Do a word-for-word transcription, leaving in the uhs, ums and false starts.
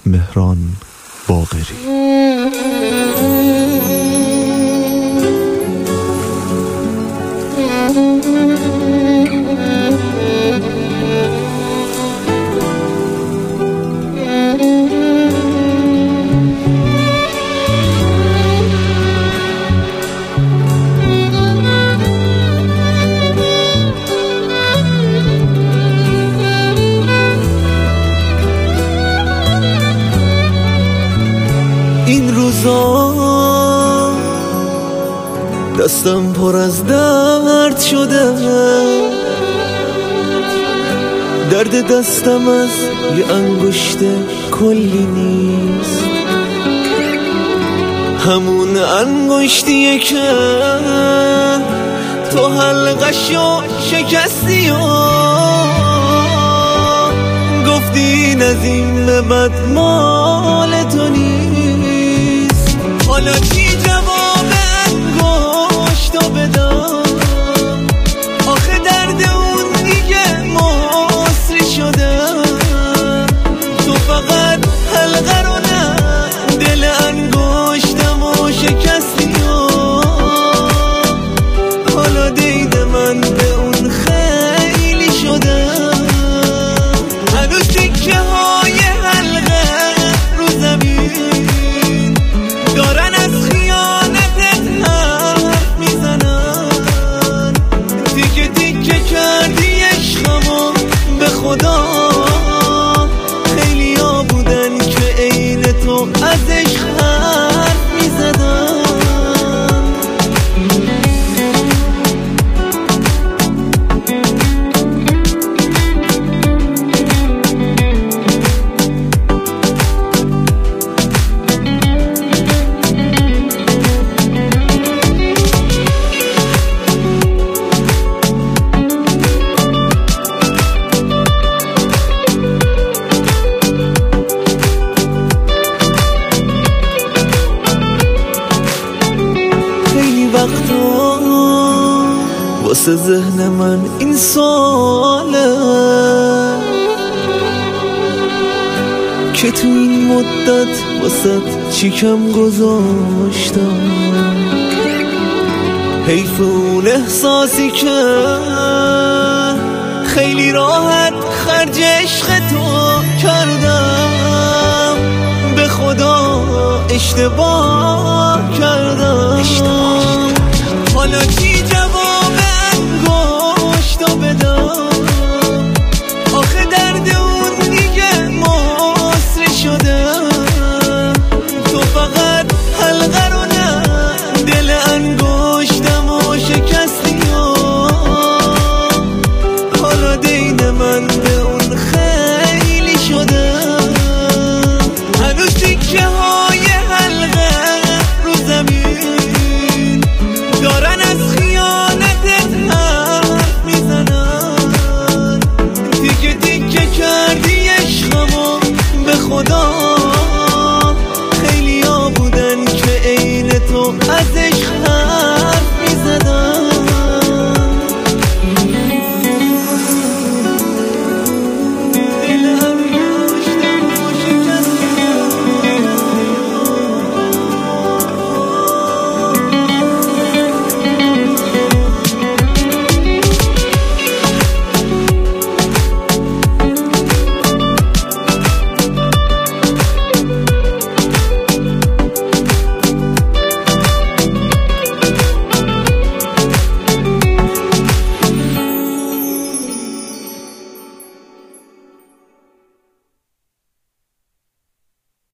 مهران باقری. این روزا دستم پر از درد شده، درد دستم از یه انگشت کلی نیست، همون انگشتیه که تو حلقشو شکستی و گفتی این از این به بعد مال تو نیست. حالا چی جواب انگشتو بدم؟ آخه درد اون دیگه مصری شده، تو فقط حلقه رو نه دل انگشتمو شکستی و حالا دید من به اون خیلی شده، هنوز تکه های حلقه رو زمین دارن از خیانتت حرف میزنن، تیکه تیکه کردی عشقمو به خدا، خیلی ها بودن که عین تو از عشق حرف میزدن. وقتا واسه ذهن من این سواله که تو این مدت واسه چی کم گذاشتم، حیف اون احساسی که خیلی راحت خرج عشق تو کردم، به خدا اشتباه کردم. حالا چی